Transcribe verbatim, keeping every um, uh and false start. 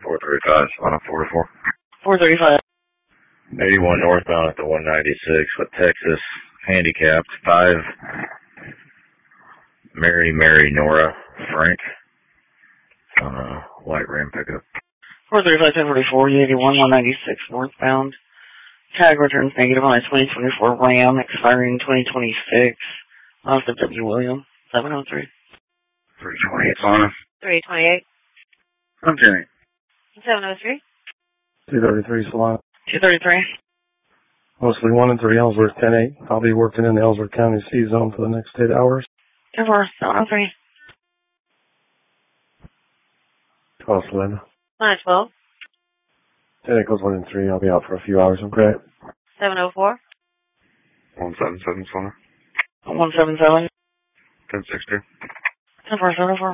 four thirty-five, Savannah forty-four. four thirty-five. eighty-one northbound at the one ninety-six with Texas, handicapped, five, Mary, Mary, Nora, Frank, on a white Ram pickup. four thirty-five, ten forty-four, eighty-one, one ninety-six northbound. Tag returns negative on a twenty twenty-four Ram, expiring twenty twenty-six. Off of W. William, seven oh three. three twenty-eight, Savannah. three twenty-eight. I'm Jenny. seven oh three. two thirty-three, Savannah. two thirty-three. Mostly one and three, Ellsworth, ten eight. I'll be working in the Ellsworth County C zone for the next eight hours. ten four, seven oh three. twelve, Savannah. nine twelve. ten equals one and three. I'll be out for a few hours, okay? seven oh four. one seven seven, Savannah. one seven seven. ten sixty. ten four, seven four.